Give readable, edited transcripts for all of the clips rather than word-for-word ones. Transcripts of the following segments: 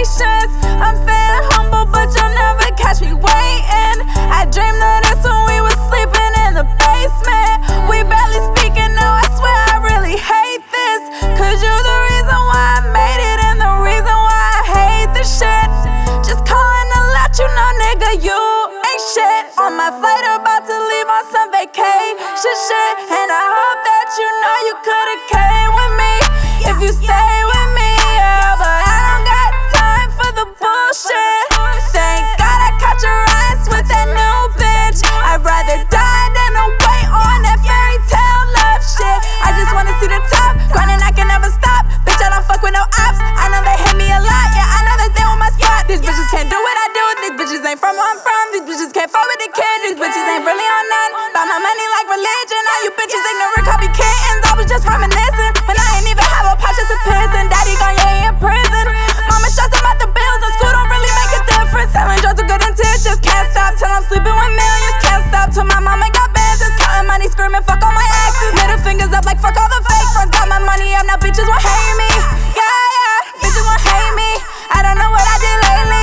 patience. I'm staying humble, but you'll never catch me waiting. I dreamed of this when we was sleeping in the basement. We barely speaking, now I swear I really hate this. Cause you're the reason why I made it and the reason why I hate this shit. Just calling to let you know, nigga, you ain't shit. On my flight about to leave on some vacation shit, and I hope that you know you could've came with me if you stay with me, yeah. But I don't got time for the bullshit. Thank God I caught your eyes with that new bitch. I'd rather die than to wait on that fairy tale love shit. I just wanna see the top, grinding I can never stop. Bitch, I don't fuck with no ops. I know they hit me a lot, yeah, I know that they want my spot. These bitches can't do what I do, these bitches ain't from where I'm from. These bitches can't fuck with the kid, these bitches ain't really on none. About my money like religion, all you bitches ignorant copy kittens. I was just reminiscing, when I ain't even have a pot, just a piss. And daddy gone, yeah, in prison. Mama stressing about the bills, and school don't really make a difference. Selling drugs with good intentions, can't stop till I'm sleeping with millions. Can't stop till my mama got business, counting money, screaming fuck all my exes. Middle fingers up like fuck all the fake friends. Got my money up, now bitches won't hate me. Yeah, bitches won't hate me. I don't know what I did lately.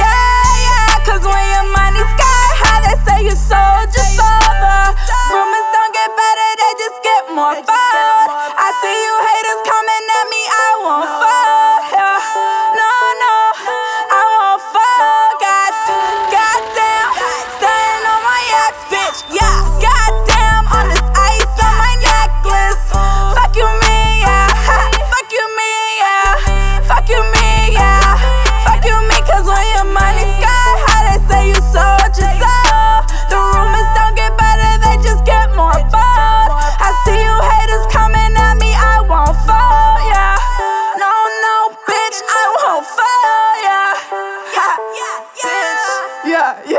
Yeah, cause when your money's sky high, they say you sold your soul. The rumors don't get better, they just get more bold. I see you haters coming at me, I won't fall. Yeah. No, I won't fall. Goddamn, staying on my ass, bitch. Yeah, goddamn, on this ice on my necklace. Fuck you, me, yeah. Fuck you, me, yeah. Fuck you, me, yeah. Fuck you, me, cause when your money's sky high, they say you sold your soul. The rumors don't get better, they just get more bold. I see you haters coming at me, I won't fall, yeah. No, bitch, I won't fall, yeah. Bitch, yeah.